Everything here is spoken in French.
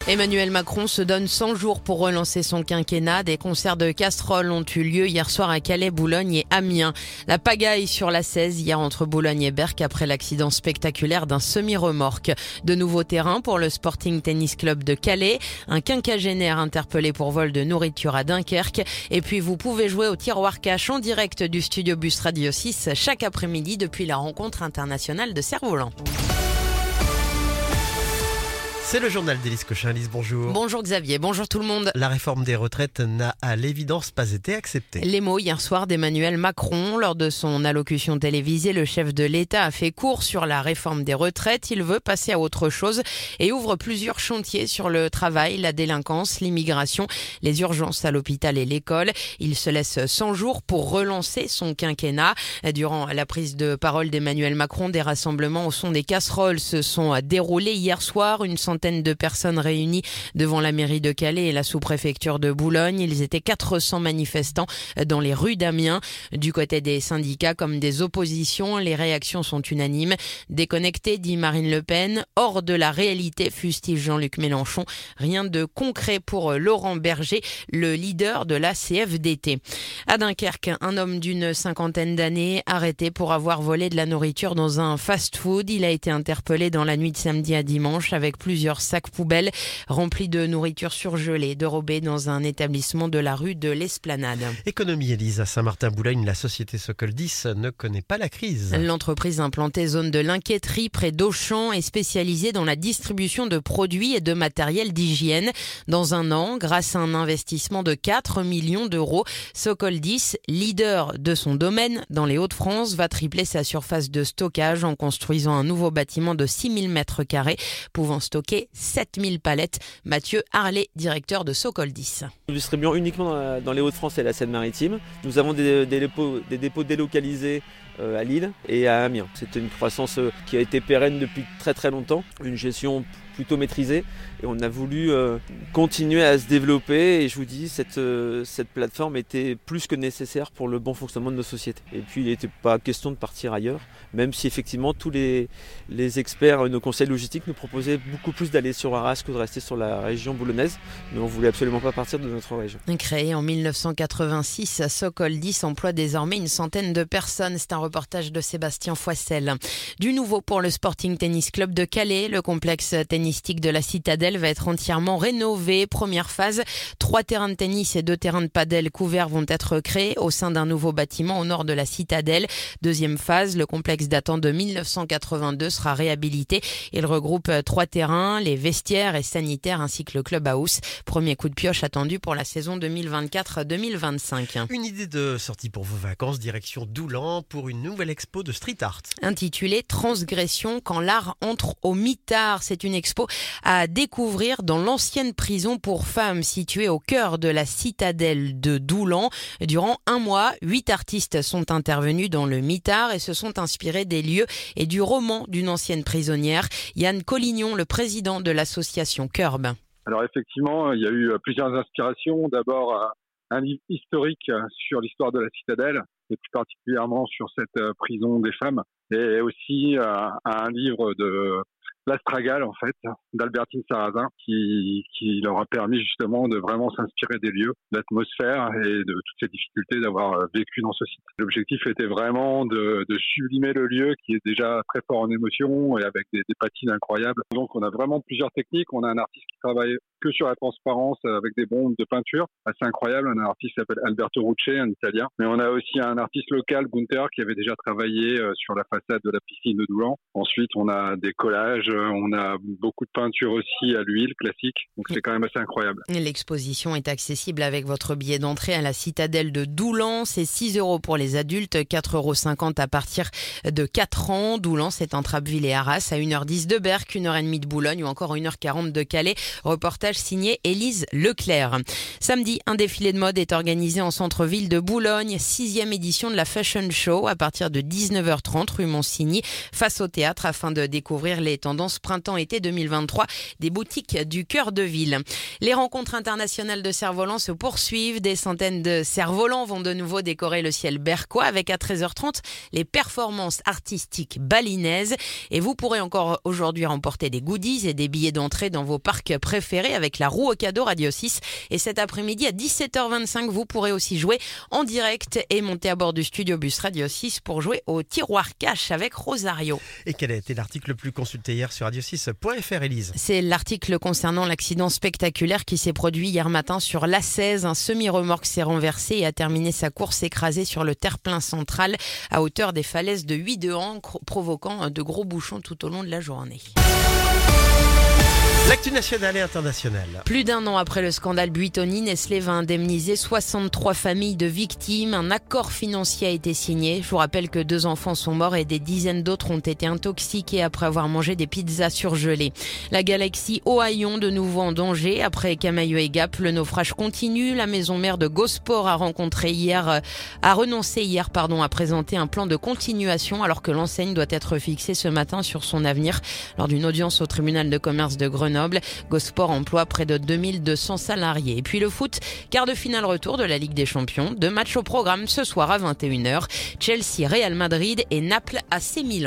Emmanuel Macron se donne 100 jours pour relancer son quinquennat. Des concerts de casseroles ont eu lieu hier soir à Calais, Boulogne et Amiens. La pagaille sur la 16 hier entre Boulogne et Berck après l'accident spectaculaire d'un semi-remorque. De nouveaux terrains pour le Sporting Tennis Club de Calais. Un quinquagénaire interpellé pour vol de nourriture à Dunkerque. Et puis vous pouvez jouer au tiroir cash en direct du Studio Bus Radio 6 chaque après-midi depuis la rencontre internationale de Cerf-Volant. C'est le journal d'Élise Cochin. Élise, bonjour. Bonjour Xavier, bonjour tout le monde. La réforme des retraites n'a à l'évidence pas été acceptée. Les mots hier soir d'Emmanuel Macron. Lors de son allocution télévisée, le chef de l'État a fait court sur la réforme des retraites. Il veut passer à autre chose et ouvre plusieurs chantiers sur le travail, la délinquance, l'immigration, les urgences à l'hôpital et l'école. Il se laisse 100 jours pour relancer son quinquennat. Durant la prise de parole d'Emmanuel Macron, des rassemblements au son des casseroles se sont déroulés hier soir. Une centaine de personnes réunies devant la mairie de Calais et la sous-préfecture de Boulogne. Ils étaient 400 manifestants dans les rues d'Amiens. Du côté des syndicats comme des oppositions, les réactions sont unanimes. Déconnecté, dit Marine Le Pen, hors de la réalité, fustige Jean-Luc Mélenchon. Rien de concret pour Laurent Berger, le leader de la CFDT. À Dunkerque, un homme d'une cinquantaine d'années arrêté pour avoir volé de la nourriture dans un fast-food. Il a été interpellé dans la nuit de samedi à dimanche avec plusieurs sacs poubelles remplis de nourriture surgelée, dérobée dans un établissement de la rue de l'Esplanade. Économie, Élise, à Saint-Martin-Boulogne, la société Socol 10 ne connaît pas la crise. L'entreprise implantée zone de l'Inquiéterie près d'Auchan est spécialisée dans la distribution de produits et de matériel d'hygiène. Dans un an, grâce à un investissement de 4 millions d'euros, Socol 10, leader de son domaine dans les Hauts-de-France, va tripler sa surface de stockage en construisant un nouveau bâtiment de 6000 m2, pouvant stocker 7000 palettes. Mathieu Harlet, directeur de Socol 10. Nous distribuons uniquement dans les Hauts-de-France et la Seine-Maritime. Nous avons des dépôts délocalisés à Lille et à Amiens. C'était une croissance qui a été pérenne depuis très très longtemps, une gestion plutôt maîtrisée et on a voulu continuer à se développer et je vous dis cette plateforme était plus que nécessaire pour le bon fonctionnement de nos sociétés. Et puis il n'était pas question de partir ailleurs, même si effectivement tous les experts, nos conseils logistiques nous proposaient beaucoup plus d'aller sur Arras que de rester sur la région boulonnaise, mais on voulait absolument pas partir de notre région. Créé en 1986, Socol 10 emploie désormais une centaine de personnes. C'est un reportage de Sébastien Foissel. Du nouveau pour le Sporting Tennis Club de Calais, le complexe tennistique de la Citadelle va être entièrement rénové. Première phase, 3 terrains de tennis et 2 terrains de padel couverts vont être créés au sein d'un nouveau bâtiment au nord de la Citadelle. Deuxième phase, le complexe datant de 1982 sera réhabilité. Il regroupe 3 terrains, les vestiaires et sanitaires ainsi que le clubhouse. Premier coup de pioche attendu pour la saison 2024-2025. Une idée de sortie pour vos vacances, direction Doulan pour une nouvelle expo de street art. Intitulée Transgression quand l'art entre au mitard. C'est une expo à découvrir dans l'ancienne prison pour femmes située au cœur de la citadelle de Doulan. Durant un mois, 8 artistes sont intervenus dans le mitard et se sont inspirés des lieux et du roman d'une ancienne prisonnière. Yann Collignon, le président de l'association Curb. Alors effectivement, il y a eu plusieurs inspirations. D'abord, un livre historique sur l'histoire de la citadelle et plus particulièrement sur cette prison des femmes. Et aussi un livre de l'Astragale, en fait, d'Albertine Sarrazin, qui leur a permis justement de vraiment s'inspirer des lieux, de l'atmosphère et de toutes ces difficultés d'avoir vécu dans ce site. L'objectif était vraiment de sublimer le lieu qui est déjà très fort en émotion et avec des patines incroyables. Donc on a vraiment plusieurs techniques. On a un artiste qui travaille que sur la transparence avec des bombes de peinture, assez incroyable. On a un artiste qui s'appelle Alberto Rucci, un Italien. Mais on a aussi un artiste local, Gunther, qui avait déjà travaillé sur la façade de la piscine de Doulan. Ensuite, on a des collages, on a beaucoup de peinture aussi à l'huile classique. Donc c'est quand même assez incroyable. L'exposition est accessible avec votre billet d'entrée à la citadelle de Doulan. C'est 6 € pour les adultes, 4,50 € à partir de 4 ans. Doulan, c'est entre Abbeville et Arras, à 1h10 de Berck, 1h30 de Boulogne ou encore 1h40 de Calais. Reportage signé Élise Leclerc. Samedi, un défilé de mode est organisé en centre-ville de Boulogne. 6e édition de la Fashion Show à partir de 19h30 rue Monsigny, face au théâtre, afin de découvrir les tendances tendance printemps-été 2023 des boutiques du cœur de ville. Les rencontres internationales de cerfs-volants se poursuivent. Des centaines de cerfs-volants vont de nouveau décorer le ciel berquois avec à 13h30 les performances artistiques balinaises. Et vous pourrez encore aujourd'hui remporter des goodies et des billets d'entrée dans vos parcs préférés avec la roue au cadeau Radio 6. Et cet après-midi à 17h25, vous pourrez aussi jouer en direct et monter à bord du studio bus Radio 6 pour jouer au tiroir cash avec Rosario. Et quel a été l'article le plus consulté hier sur radio6.fr, Élise? C'est l'article concernant l'accident spectaculaire qui s'est produit hier matin sur l'A16. Un semi-remorque s'est renversé et a terminé sa course écrasée sur le terre-plein central à hauteur des falaises de Huidehan, provoquant de gros bouchons tout au long de la journée. L'actu nationale et internationale. Plus d'un an après le scandale Buitoni, Nestlé va indemniser 63 familles de victimes. Un accord financier a été signé. Je vous rappelle que 2 enfants sont morts et des dizaines d'autres ont été intoxiqués après avoir mangé des pizzas surgelées. La galaxie Ohio de nouveau en danger. Après Camaïeu et Gap, le naufrage continue. La maison mère de Gosport a renoncé hier à présenter un plan de continuation alors que l'enseigne doit être fixée ce matin sur son avenir lors d'une audience au tribunal de commerce de Grenoble. Gosport emploie près de 2200 salariés. Et puis le foot, quart de finale retour de la Ligue des Champions. 2 matchs au programme ce soir à 21h. Chelsea, Real Madrid et Naples AC Milan.